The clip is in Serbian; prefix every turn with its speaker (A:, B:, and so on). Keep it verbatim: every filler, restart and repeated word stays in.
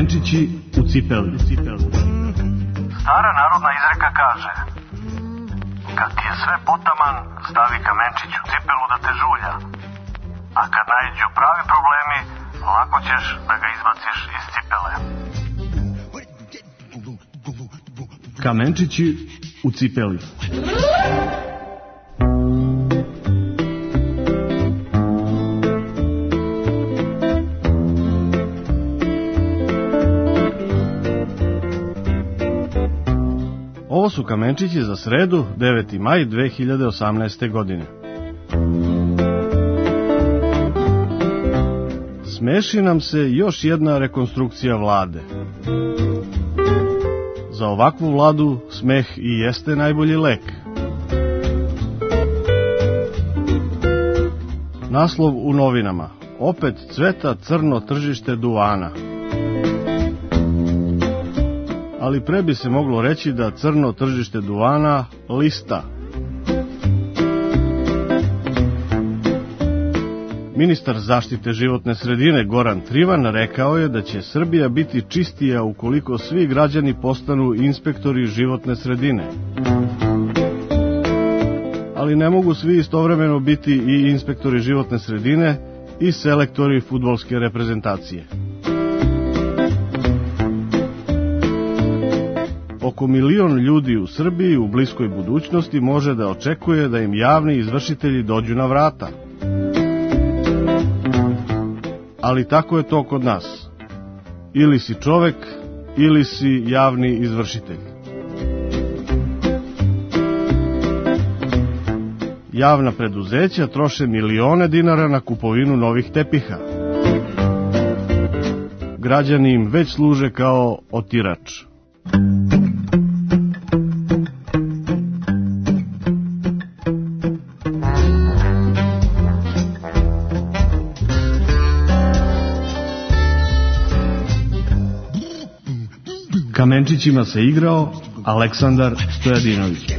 A: Kamenčići u cipeli.
B: Stara narodna izreka kaže: kad ti je sve potaman, stavi kamenčić u cipelu da te žulja. A kad naiđu pravi problemi, lako ćeš da ga izbaciš iz cipele.
A: Kamenčići u cipeli. Ovo su kamenčići za sredu, deveti maj dve hiljade osamnaeste. godine. Smeši nam se još jedna rekonstrukcija vlade. Za ovakvu vladu smeh i jeste najbolji lek. Naslov u novinama: opet cveta crno tržište duvana. Ali pre bi se moglo reći da crno tržište duvana lista. Ministar zaštite životne sredine Goran Trivan rekao je da će Srbija biti čistija ukoliko svi građani postanu inspektori životne sredine. Ali ne mogu svi istovremeno biti i inspektori životne sredine i selektori fudbalske reprezentacije. Oko milion ljudi u Srbiji u bliskoj budućnosti može da očekuje da im javni izvršitelji dođu na vrata. Ali tako je to kod nas. Ili si čovek, ili si javni izvršitelj. Javna preduzeća troše milione dinara na kupovinu novih tepiha. Građani im već služe kao otirač. Kamenčićima se igrao Aleksandar Stojadinović.